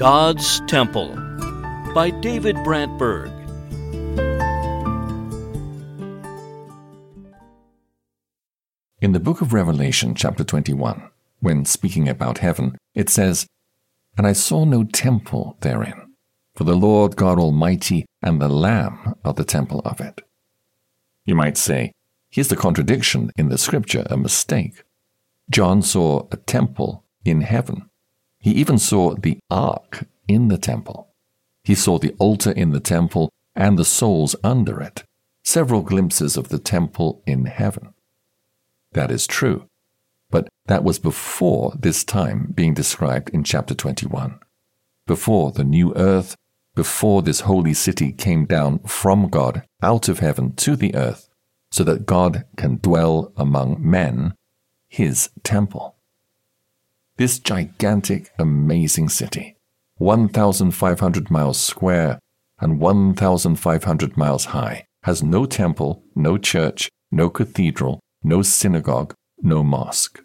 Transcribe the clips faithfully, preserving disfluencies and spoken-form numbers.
God's Temple by David Brant Berg. In the book of Revelation, chapter twenty-one, when speaking about heaven, it says, "And I saw no temple therein, for the Lord God Almighty and the Lamb are the temple of it." You might say, here's the contradiction in the scripture, a mistake. John saw a temple in heaven. He even saw the ark in the temple. He saw the altar in the temple and the souls under it, several glimpses of the temple in heaven. That is true, but that was before this time being described in chapter twenty-one, before the new earth, before this holy city came down from God out of heaven to the earth, so that God can dwell among men, his temple. This gigantic, amazing city, one thousand five hundred miles square and one thousand five hundred miles high, has no temple, no church, no cathedral, no synagogue, no mosque.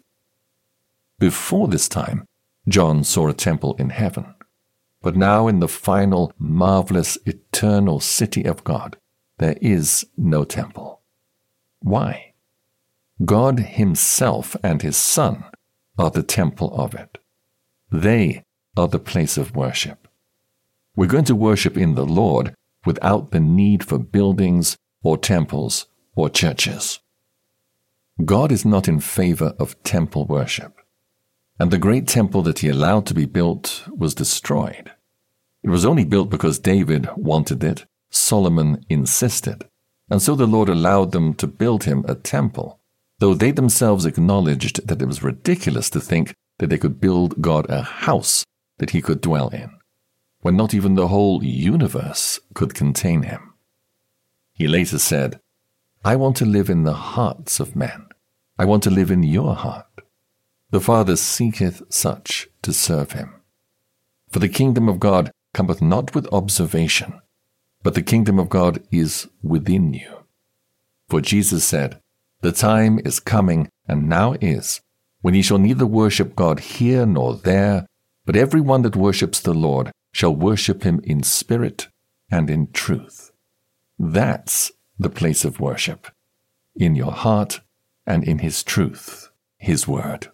Before this time, John saw a temple in heaven. But now in the final, marvelous, eternal city of God, there is no temple. Why? God himself and his Son are the temple of it. They are the place of worship. We're going to worship in the Lord without the need for buildings or temples or churches. God is not in favor of temple worship, and the great temple that he allowed to be built was destroyed. It was only built because David wanted it, Solomon insisted, and so the Lord allowed them to build him a temple, though they themselves acknowledged that it was ridiculous to think that they could build God a house that he could dwell in, when not even the whole universe could contain him. He later said, "I want to live in the hearts of men. I want to live in your heart. The Father seeketh such to serve him. For the kingdom of God cometh not with observation, but the kingdom of God is within you." For Jesus said, "The time is coming, and now is, when ye shall neither worship God here nor there, but every one that worships the Lord shall worship him in spirit and in truth." That's the place of worship, in your heart and in his truth, his word.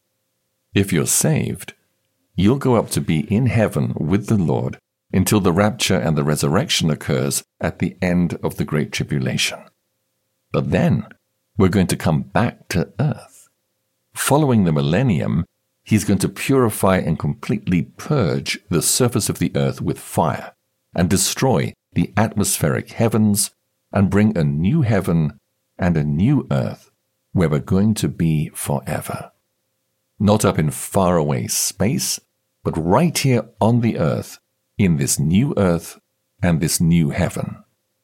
If you're saved, you'll go up to be in heaven with the Lord until the rapture and the resurrection occurs at the end of the Great Tribulation. But then, we're going to come back to earth. Following the millennium, he's going to purify and completely purge the surface of the earth with fire and destroy the atmospheric heavens and bring a new heaven and a new earth where we're going to be forever. Not up in faraway space, but right here on the earth, in this new earth and this new heaven.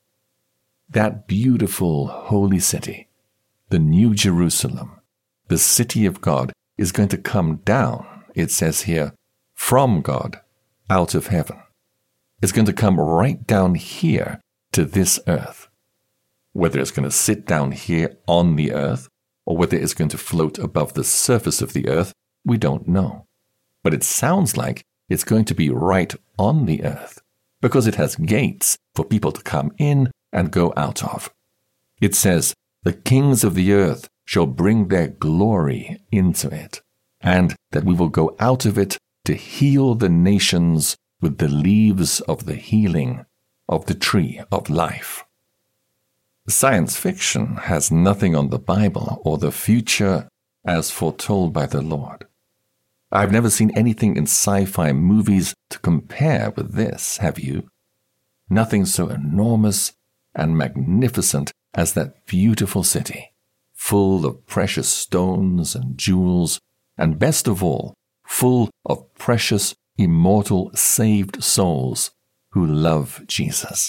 That beautiful holy city, the New Jerusalem, the city of God, is going to come down, it says here, from God, out of heaven. It's going to come right down here to this earth. Whether it's going to sit down here on the earth, or whether it's going to float above the surface of the earth, we don't know. But it sounds like it's going to be right on the earth, because it has gates for people to come in and go out of. It says, "The kings of the earth shall bring their glory into it, and that we will go out of it to heal the nations with the leaves of the healing of the tree of life." Science fiction has nothing on the Bible or the future as foretold by the Lord. I've never seen anything in sci-fi movies to compare with this, have you? Nothing so enormous and magnificent as that beautiful city, full of precious stones and jewels, and best of all, full of precious, immortal, saved souls who love Jesus.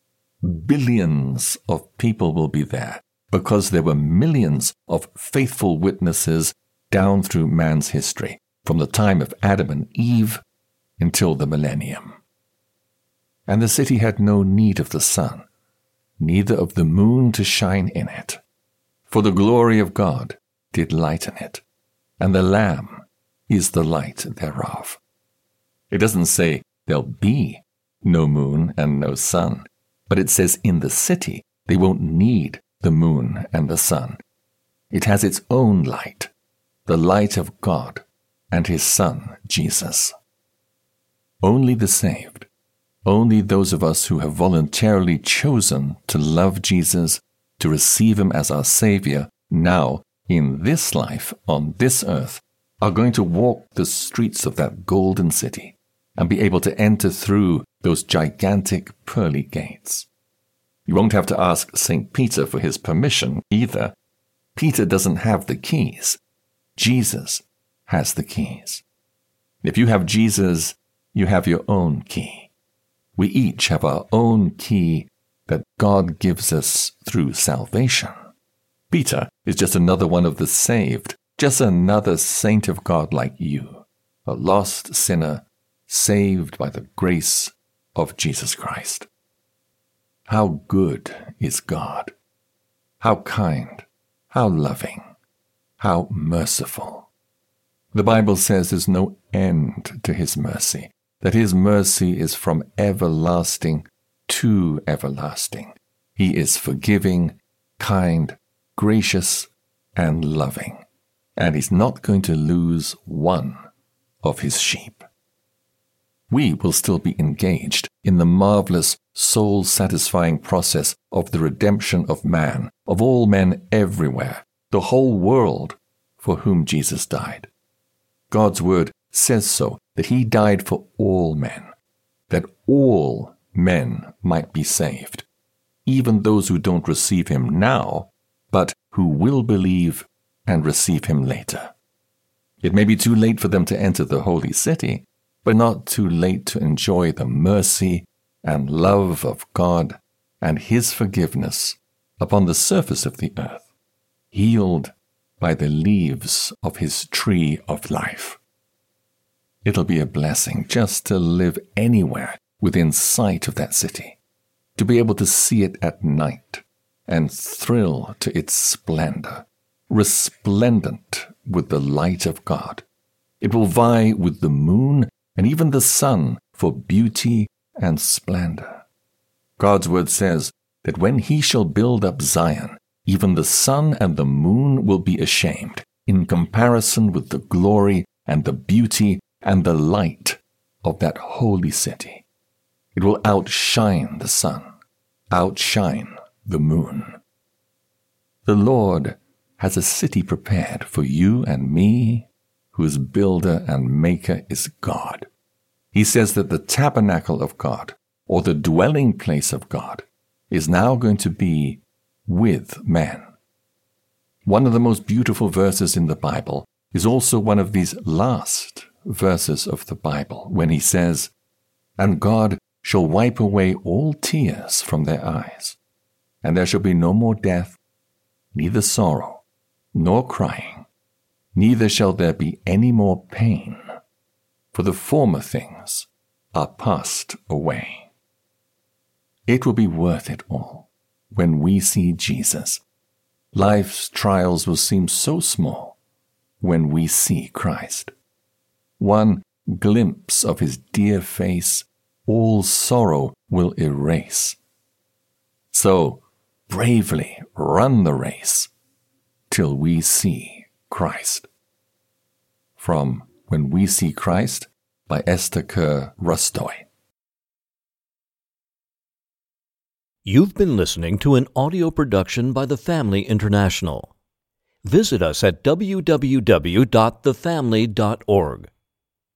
Billions of people will be there because there were millions of faithful witnesses down through man's history, from the time of Adam and Eve until the millennium. And the city had no need of the sun, neither of the moon to shine in it, for the glory of God did lighten it, and the Lamb is the light thereof. It doesn't say there'll be no moon and no sun, but it says in the city they won't need the moon and the sun. It has its own light, the light of God and His Son, Jesus. Only the saved, only those of us who have voluntarily chosen to love Jesus, to receive Him as our Savior now in this life on this earth, are going to walk the streets of that golden city and be able to enter through those gigantic pearly gates. You won't have to ask Saint Peter for his permission either. Peter doesn't have the keys. Jesus has the keys. If you have Jesus, you have your own key. We each have our own key that God gives us through salvation. Peter is just another one of the saved, just another saint of God like you, a lost sinner saved by the grace of Jesus Christ. How good is God! How kind, how loving, how merciful. The Bible says there's no end to His mercy, that His mercy is from everlasting to everlasting. He is forgiving, kind, gracious, and loving, and He's not going to lose one of His sheep. We will still be engaged in the marvelous, soul-satisfying process of the redemption of man, of all men everywhere, the whole world for whom Jesus died. God's word says so, that He died for all men, that all men might be saved, even those who don't receive Him now, but who will believe and receive Him later. It may be too late for them to enter the holy city, but not too late to enjoy the mercy and love of God and His forgiveness upon the surface of the earth, healed by the leaves of His tree of life. It'll be a blessing just to live anywhere within sight of that city, to be able to see it at night and thrill to its splendor, resplendent with the light of God. It will vie with the moon and even the sun for beauty and splendor. God's word says that when He shall build up Zion, even the sun and the moon will be ashamed in comparison with the glory and the beauty and the light of that holy city. It will outshine the sun, outshine the moon. The Lord has a city prepared for you and me, whose builder and maker is God. He says that the tabernacle of God, or the dwelling place of God, is now going to be with man. One of the most beautiful verses in the Bible is also one of these last verses of the Bible, when He says, "And God shall wipe away all tears from their eyes, and there shall be no more death, neither sorrow, nor crying, neither shall there be any more pain, for the former things are passed away." It will be worth it all when we see Jesus. Life's trials will seem so small when we see Christ. One glimpse of His dear face, all sorrow will erase. So, bravely run the race till we see Christ. From When We See Christ by Esther Kerr Rustoy. You've been listening to an audio production by The Family International. Visit us at w w w dot the family dot org.